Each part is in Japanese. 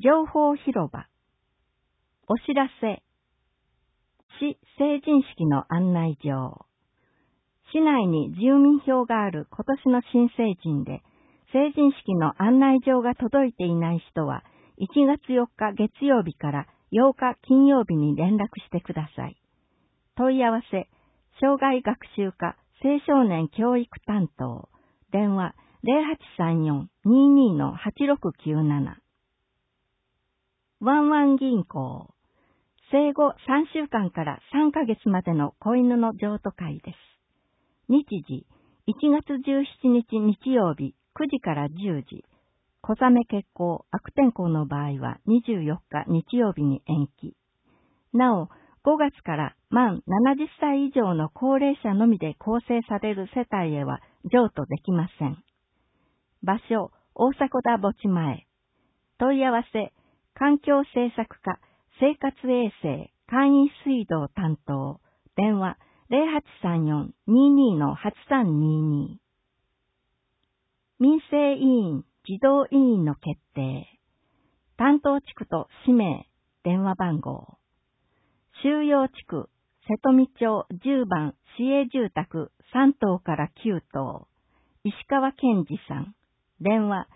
情報広場。お知らせ。市成人式の案内状。市内に住民票がある今年の新成人で、成人式の案内状が届いていない人は、1月4日月曜日から8日金曜日に連絡してください。問い合わせ、障害学習課青少年教育担当、電話0834-22-8697。ワンワン銀行。生後3週間から3ヶ月までの子犬の譲渡会です。日時、1月17日日曜日9時から10時。小雨欠航、悪天候の場合は24日日曜日に延期。なお、5月から満70歳以上の高齢者のみで構成される世帯へは譲渡できません。場所、大迫田墓地前。問い合わせ、環境政策課、生活衛生、簡易水道担当、電話0834-22-8322。民生委員、児童委員の決定。担当地区と氏名、電話番号。収容地区、瀬戸美町10番市営住宅3棟から9棟。石川健二さん。電話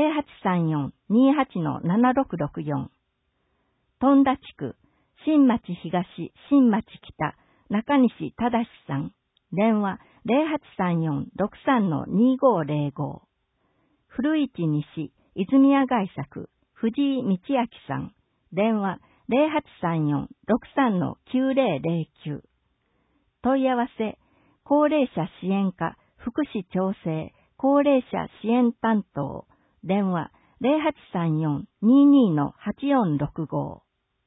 0834-28-7664。富田地区、新町東、新町北、中西忠さん。電話0834-63-2505。古市西、泉谷街作、藤井道明さん。電話0834-63-9009。問い合わせ、高齢者支援課、福祉調整、高齢者支援担当。電話0834-22-8465。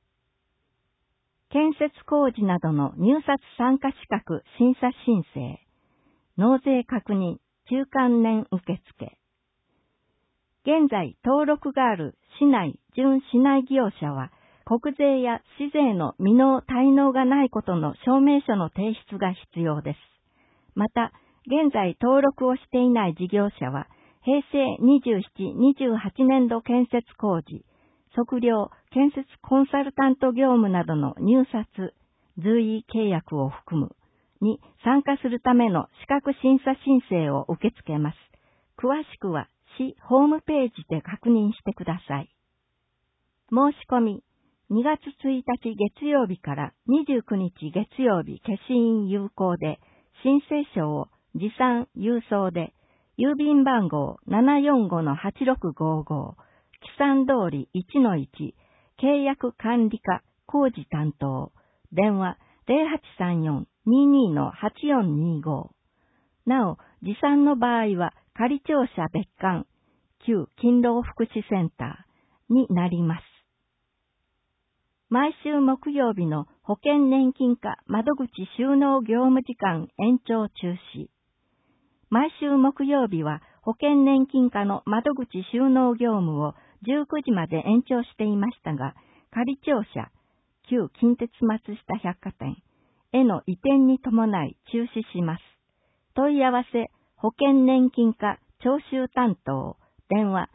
建設工事などの入札参加資格審査申請。納税確認、中間年受付。現在登録がある市内、準市内業者は、国税や市税の未納滞納がないことの証明書の提出が必要です。また、現在登録をしていない事業者は、平成27、28年度建設工事、測量、建設コンサルタント業務などの入札、随意契約を含む、に参加するための資格審査申請を受け付けます。詳しくは、市ホームページで確認してください。申し込み、2月1日月曜日から29日月曜日消印有効で、申請書を持参郵送で、郵便番号745-8655、記算通り 1-1、契約管理課工事担当、電話0834-22-8425。なお、持参の場合は仮庁舎別館、旧勤労福祉センターになります。毎週木曜日の保険年金課窓口収納業務時間延長中止。毎週木曜日は保険年金課の窓口収納業務を19時まで延長していましたが、仮庁舎、旧近鉄松下百貨店への移転に伴い中止します。問い合わせ、保険年金課徴収担当、電話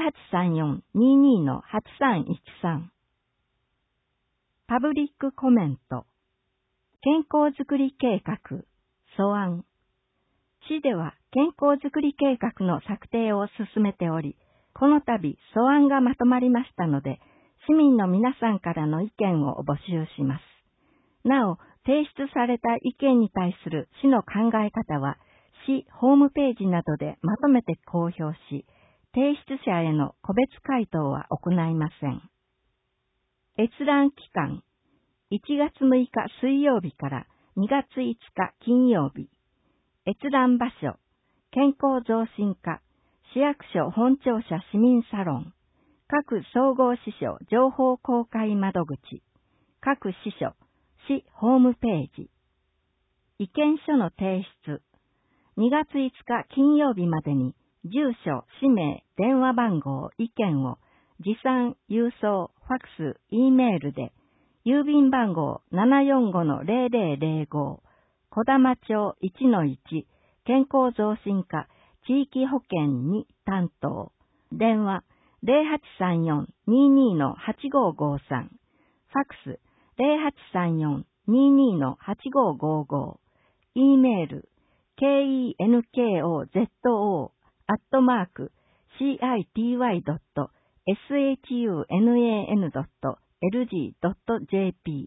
0834-22-8313。パブリックコメント。健康づくり計画、素案。市では健康づくり計画の策定を進めており、この度素案がまとまりましたので、市民の皆さんからの意見を募集します。なお、提出された意見に対する市の考え方は、市ホームページなどでまとめて公表し、提出者への個別回答は行いません。閲覧期間、1月6日水曜日から2月5日金曜日。閲覧場所、健康増進課、市役所本庁舎市民サロン、各総合支所情報公開窓口、各支所、市ホームページ。意見書の提出、2月5日金曜日までに、住所、氏名、電話番号、意見を、持参、郵送、ファクス、Eメールで、郵便番号745-0005、小玉町 1-1、健康増進課、地域保険に担当、電話 0834-22-8553、ファックス0834-22-8555、e メール kenkozo.city.shun.lg.jp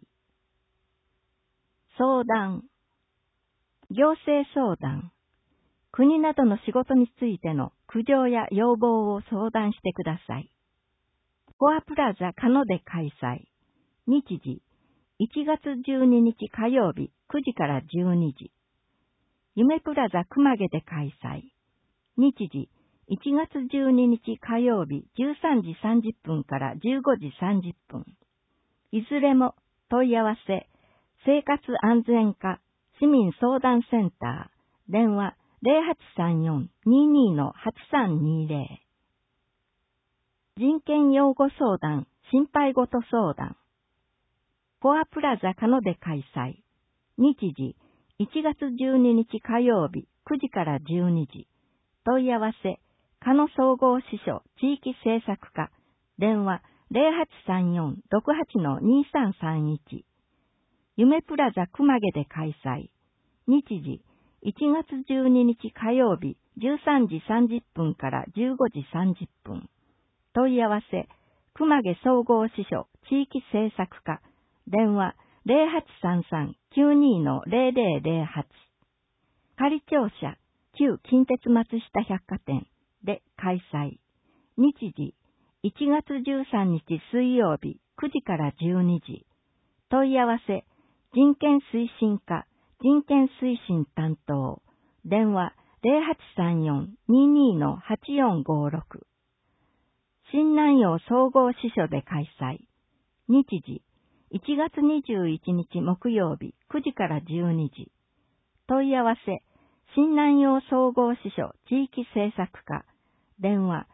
相談、行政相談、国などの仕事についての苦情や要望を相談してください。コアプラザカノで開催。日時、1月12日火曜日9時から12時。夢プラザ熊毛で開催。日時、1月12日火曜日13時30分から15時30分。いずれも問い合わせ、生活安全課市民相談センター、電話0834-22-8320。人権擁護相談、心配事相談。コアプラザカノで開催。日時、1月12日火曜日9時から12時。問い合わせ、カノ総合支所地域政策課、電話0834-68-2331。夢プラザ熊毛で開催。日時、1月12日火曜日13時30分から15時30分。問い合わせ、熊毛総合支所地域政策課、電話0833-92-0008。仮庁舎、旧近鉄松下百貨店で開催。日時、1月13日水曜日9時から12時。問い合わせ、人権推進課、人権推進担当。電話0834-22-8456。新南陽総合支所で開催。日時、1月21日木曜日9時から12時。問い合わせ、新南陽総合支所地域政策課。電話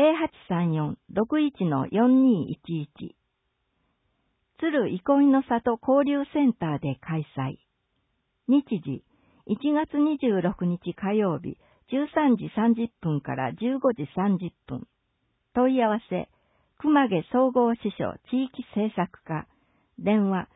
0834-61-4211。鶴憩いの里交流センターで開催。日時、1月26日火曜日13時30分から15時30分。問い合わせ、熊毛総合支所地域政策課。電話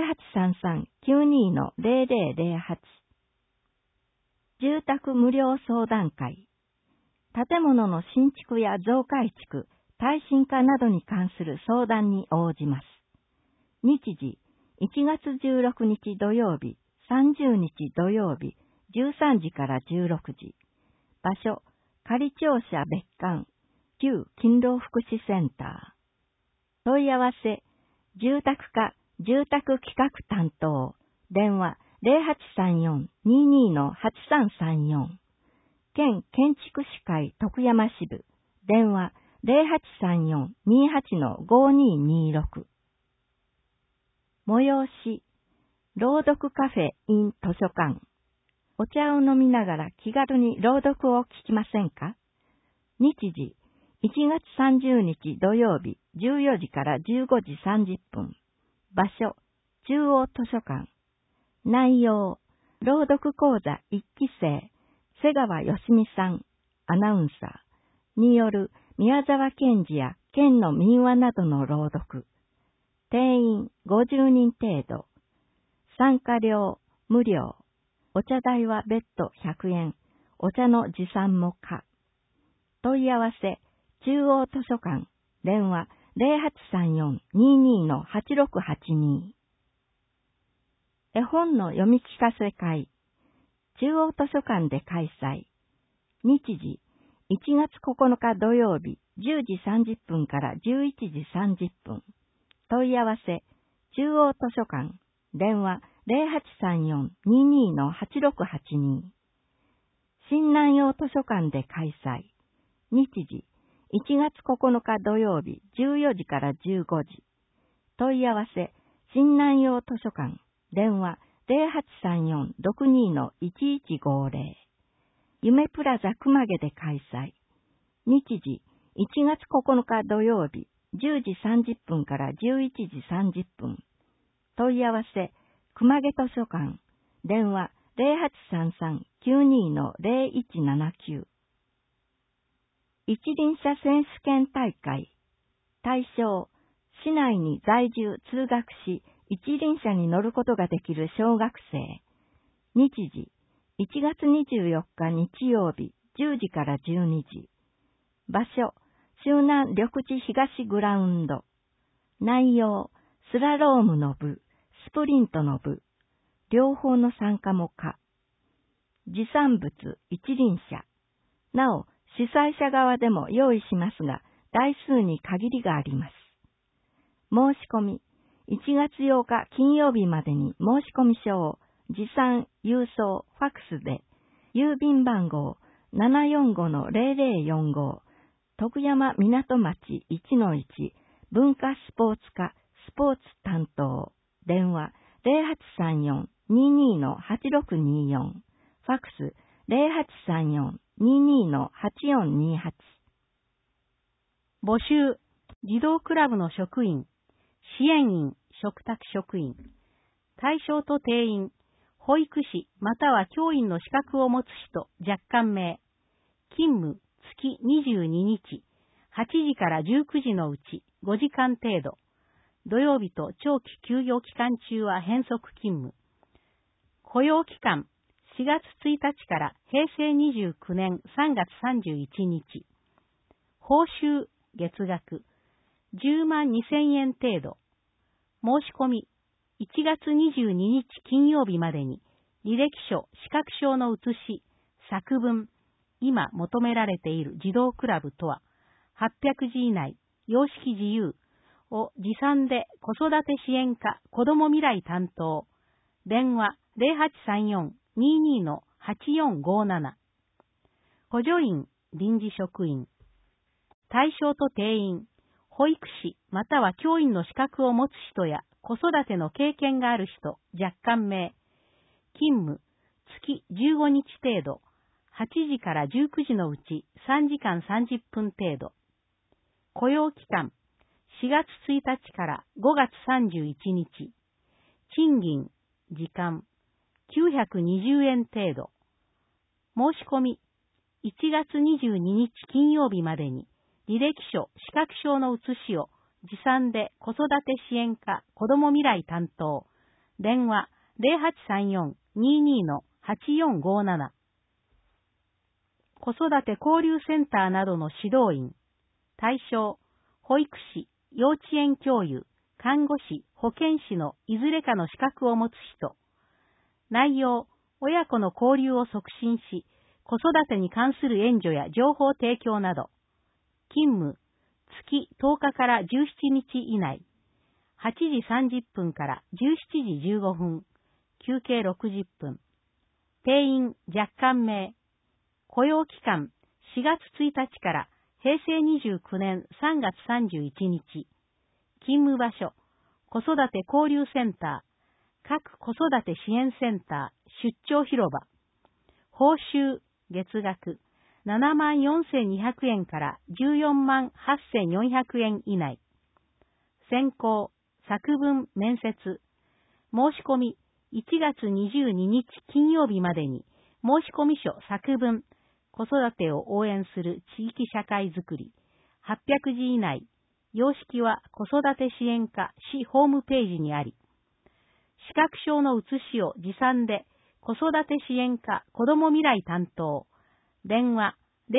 0833-92-0008。住宅無料相談会。建物の新築や増改築、耐震化などに関する相談に応じます。日時、1月16日土曜日、30日土曜日、13時から16時。場所、仮庁舎別館、旧勤労福祉センター。問い合わせ、住宅課、住宅企画担当。電話0834-22-8334。県建築士会徳山支部。電話0834-28-5226。催し、朗読カフェ in 図書館。お茶を飲みながら気軽に朗読を聞きませんか？日時、1月30日土曜日14時から15時30分。場所、中央図書館。内容、朗読講座1期生、瀬川よしみさん、アナウンサーによる宮沢賢治や県の民話などの朗読。定員50人程度。参加料無料。お茶代は別途100円。お茶の持参も可。問い合わせ、中央図書館。電話0834-22-8682。絵本の読み聞かせ会。中央図書館で開催。日時、1月9日土曜日10時30分から11時30分。問い合わせ、中央図書館。電話0834-22-8682。新南陽図書館で開催。日時、1月9日土曜日14時から15時。問い合わせ、新南陽図書館。電話0834-62-1150。夢プラザ熊毛で開催。日時、1月9日土曜日10時30分から11時30分。問い合わせ、熊毛図書館。電話0833-92-0179。 一輪車選手権大会。対象、市内に在住通学し、一輪車に乗ることができる小学生。日時、1月24日日曜日、10時から12時。場所、周南緑地東グラウンド。内容、スラロームの部、スプリントの部。両方の参加も可。持参物、一輪車。なお、主催者側でも用意しますが、台数に限りがあります。申し込み、1月8日金曜日までに申し込み書を持参、郵送、ファックスで、郵便番号 745-0045、徳山港町 1-1、文化スポーツ課、スポーツ担当、電話 0834-22-8624、ファックス 0834-22-8428。 募集、児童クラブの職員、支援員、嘱託職員、対象と定員、保育士または教員の資格を持つ人若干名、勤務月22日、8時から19時のうち5時間程度、土曜日と長期休業期間中は変則勤務。雇用期間、4月1日から平成29年3月31日。報酬、月額、10万2000円程度。申し込み、1月22日金曜日までに、履歴書、資格証の写し、作文、今求められている児童クラブとは、800字以内、様式自由を持参で子育て支援課子ども未来担当、電話 0834-22-8457。補助員、臨時職員。対象と定員、保育士または教員の資格を持つ人や子育ての経験がある人若干名。勤務、月15日程度、8時から19時のうち3時間30分程度。雇用期間、4月1日から5月31日。賃金、時間、920円程度。申し込み、1月22日金曜日までに、履歴書、資格証の写しを持参で子育て支援課子ども未来担当、電話 0834-22-8457。子育て交流センターなどの指導員、対象、保育士、幼稚園教諭、看護師、保健師のいずれかの資格を持つ人。内容、親子の交流を促進し、子育てに関する援助や情報提供など。勤務、月10日から17日以内。8時30分から17時15分。休憩60分。定員若干名。雇用期間、4月1日から平成29年3月31日。勤務場所、子育て交流センター、各子育て支援センター、出張広場。報酬、月額、74,200円から148,400円以内。選考、作文、面接。申し込み、1月22日金曜日までに、申し込み書、作文、子育てを応援する地域社会づくり、800字以内。様式は子育て支援課市ホームページにあり、資格証の写しを持参で子育て支援課子ども未来担当、電話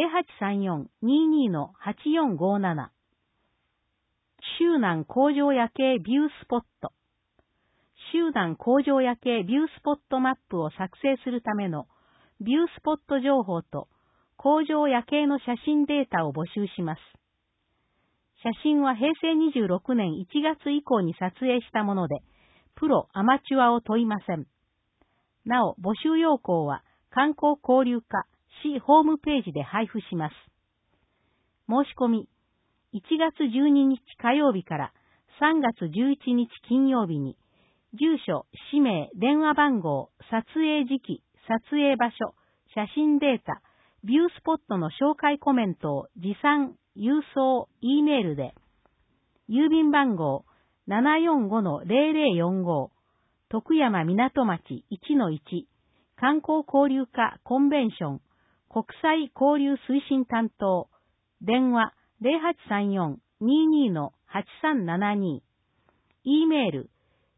0834-22-8457。周南工場夜景ビュースポット。周南工場夜景ビュースポットマップを作成するためのビュースポット情報と工場夜景の写真データを募集します。写真は平成26年1月以降に撮影したもので、プロ、アマチュアを問いません。なお、募集要項は観光交流課市ホームページで配布します。申し込み、1月12日火曜日から3月11日金曜日に、住所、氏名、電話番号、撮影時期、撮影場所、写真データ、ビュースポットの紹介コメントを持参、郵送、Eメールで、郵便番号 745-0045、徳山港町 1-1、観光交流課コンベンション、国際交流推進担当、 電話 0834-22-8372。e メール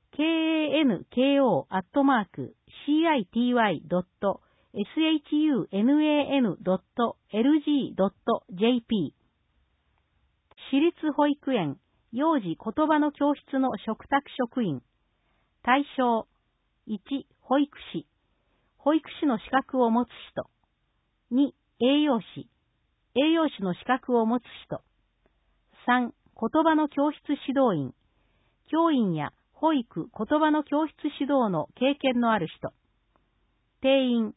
kanko.shunan.lg.jp。 私立保育園幼児言葉の教室の嘱託職員。対象1、保育士。保育士の資格を持つ人。2、栄養士。栄養士の資格を持つ人。3、言葉の教室指導員。教員や保育、言葉の教室指導の経験のある人。定員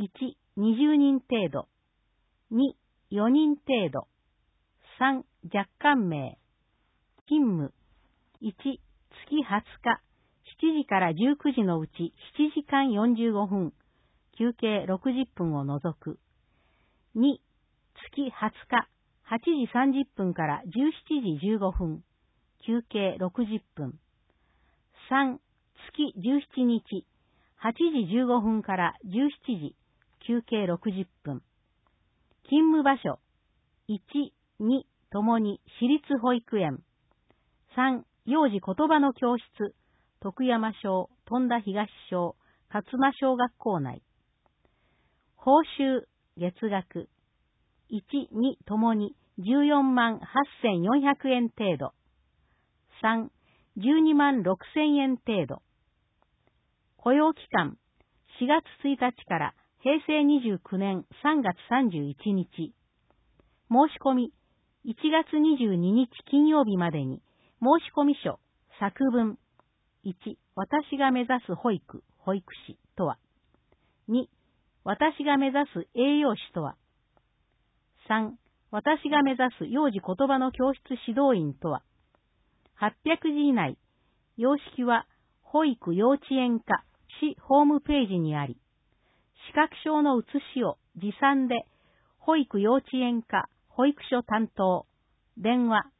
1、20人程度。2、4人程度。3、若干名。勤務1、月20日、7時から19時のうち7時間45分、休憩60分を除く。2、月20日、8時30分から17時15分、休憩60分。3、月17日、8時15分から17時、休憩60分。勤務場所、1、2ともに私立保育園。3、幼児言葉の教室、徳山小、富田東小、勝間小学校内。報酬、月額。1、2ともに14万8400円程度。3、12万6000円程度。雇用期間、4月1日から平成29年3月31日。申し込み、1月22日金曜日までに、申込書、作文。1、私が目指す保育、保育士とは。2、私が目指す栄養士とは。3、私が目指す幼児言葉の教室指導員とは。800字以内、様式は保育幼稚園課市ホームページにあり、視覚証の写しを持参で、保育幼稚園課保育所担当、電話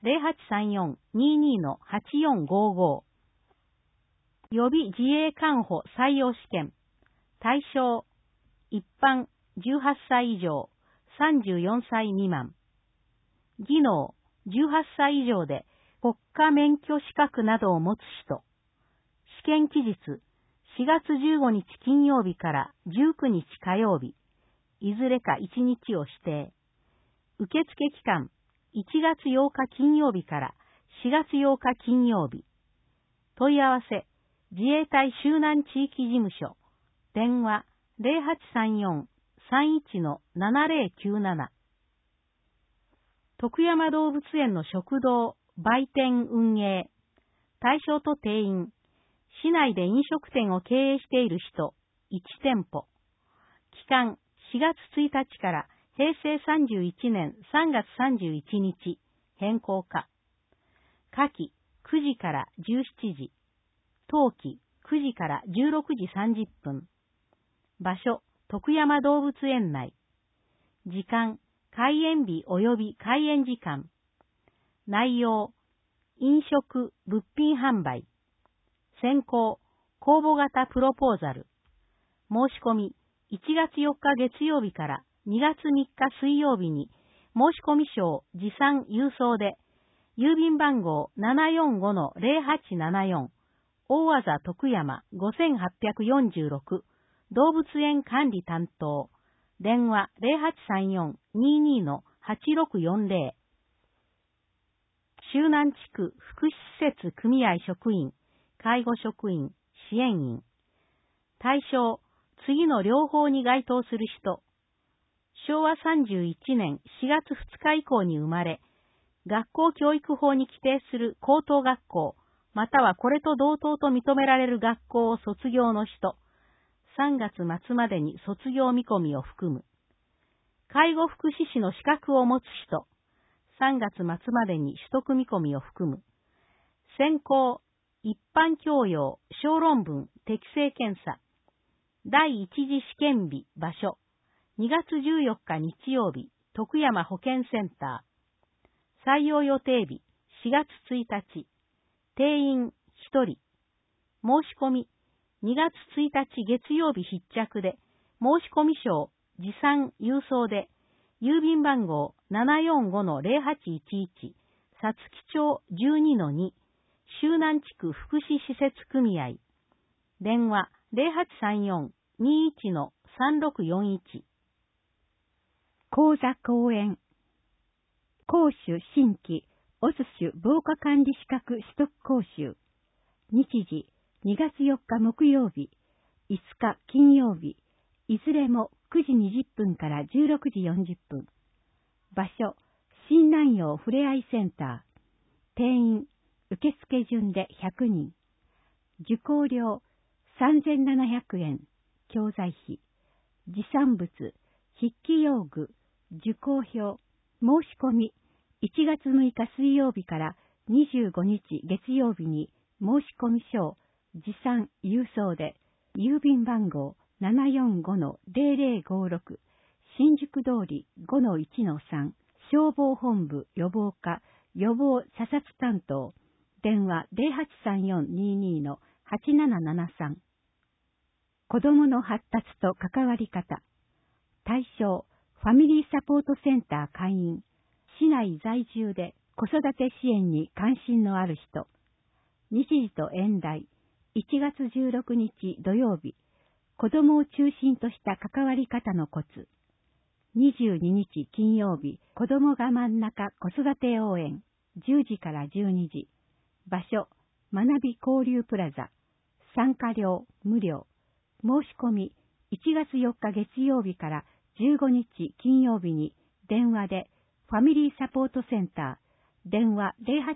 0834-22-8455。予備自衛官補採用試験。対象、一般18歳以上、34歳未満。技能、18歳以上で国家免許資格などを持つ人。試験期日、4月15日金曜日から19日火曜日。いずれか1日を指定。受付期間、1月8日金曜日から4月8日金曜日。問い合わせ、自衛隊周南地域事務所。電話0834-31-7097。徳山動物園の食堂、売店運営。対象と定員。市内で飲食店を経営している人、1店舗。期間、4月1日から平成31年3月31日、変更可。夏季、9時から17時。冬季、9時から16時30分。場所、徳山動物園内。時間、開園日及び開園時間。内容、飲食、物品販売。選考、公募型プロポーザル。申し込み、1月4日月曜日から2月3日水曜日に、申し込み書を持参郵送で、郵便番号 745-0874、大和田徳山5846、動物園管理担当、電話0834-22-8640。周南地区福祉施設組合職員、介護職員、支援員。対象、次の両方に該当する人。昭和31年4月2日以降に生まれ、学校教育法に規定する高等学校、またはこれと同等と認められる学校を卒業の人。3月末までに卒業見込みを含む。介護福祉士の資格を持つ人。3月末までに取得見込みを含む。選考、一般教養、小論文、適正検査。第一次試験日、場所。2月14日日曜日、徳山保健センター。採用予定日、4月1日。定員、1人。申し込み、2月1日月曜日必着で、申し込み書を持参郵送で、 郵便番号 745-0811、さつき町 12-2、周南地区福祉施設組合。電話 0834-21-3641。 講座講演。講習新規オス種防火管理資格取得講習。日時2月4日木曜日、5日金曜日、いずれも9時20分から16時40分。場所、新南陽ふれあいセンター。定員、受付順で100人。受講料、3700円。教材費。持参物、筆記用具、受講票。申し込み、1月6日水曜日から25日月曜日に申し込み書を持参郵送で、郵便番号 745-0056、新宿通り 5-1-3、消防本部予防課予防査察担当、電話 083422-8773。子どもの発達と関わり方。対象、ファミリーサポートセンター会員、市内在住で子育て支援に関心のある人。日時と演題、1月16日土曜日、子どもを中心とした関わり方のコツ。22日金曜日、子どもが真ん中子育て応援、10時から12時。場所、学び交流プラザ。参加料無料。申し込み、1月4日月曜日から15日金曜日に電話でファミリーサポートセンター、電話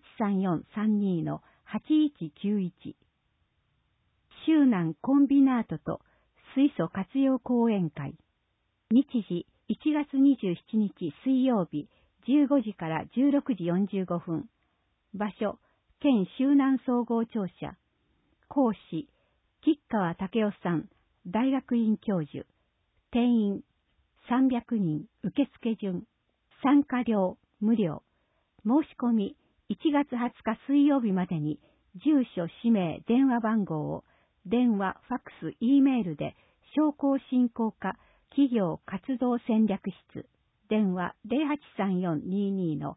083432-8191。周南コンビナートと水素活用講演会。日時1月27日水曜日15時から16時45分。場所、県周南総合庁舎。講師、吉川武夫さん、大学院教授。定員、300人、受付順。参加料、無料。申し込み、1月20日水曜日までに、住所、氏名、電話番号を、電話、ファックス、Eメールで、商工振興課、企業活動戦略室。電話、083422-8223。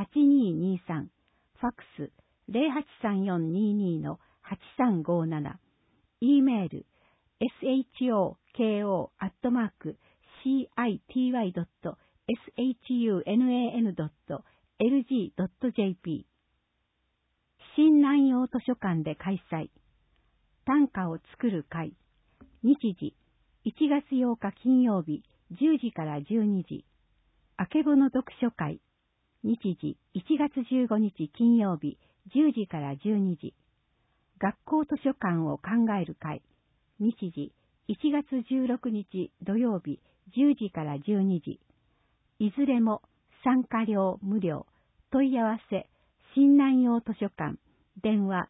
ファックス、083422-8357。Eメール、shoko@city.sunan.lg.jp。 新南陽図書館で開催。短歌を作る会。日時、1月8日金曜日、10時から12時。あけぼの読書会。日時、1月15日金曜日、10時から12時。学校図書館を考える会。日時、1月16日土曜日、10時から12時。いずれも参加料無料。問い合わせ、新南陽図書館。電話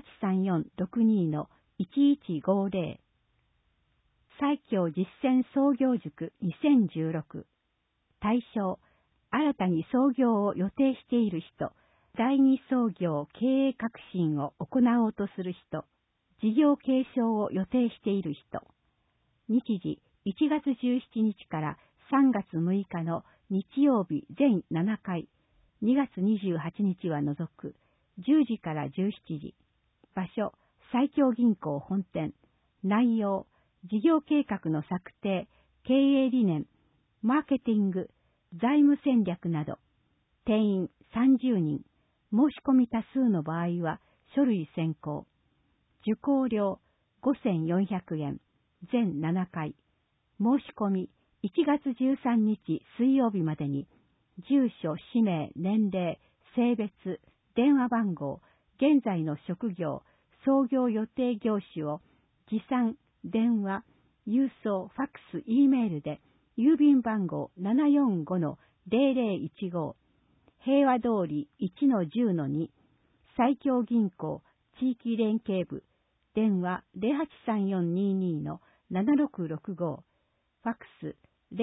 0834-62-1150。西京実践創業塾2016。対象、新たに創業を予定している人、第二創業経営革新を行おうとする人、事業継承を予定している人。日時、1月17日から3月6日の日曜日全7回、2月28日は除く、10時から17時。場所、西京銀行本店。内容、事業計画の策定、経営理念、マーケティング、財務戦略など。定員30人。申し込み多数の場合は書類選考。受講料5400円。全7回。申し込み1月13日水曜日までに、住所、氏名、年齢、性別、電話番号、現在の職業、創業予定業種を持参、電話、郵送、ファックス、Eメールで、郵便番号 745-0015、平和通り 1-10-2、西京銀行地域連携部、電話 083422-7665、ファックス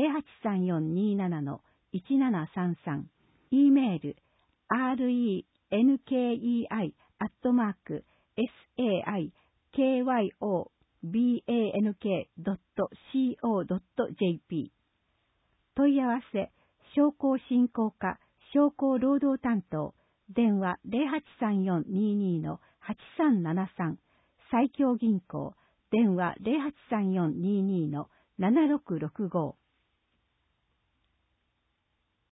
083427-1733、Eメール renki@saikyObank.co.jp。 問い合わせ興振興課商工労働担当、電話 083422-8373、西京銀行、電話 083422-7665。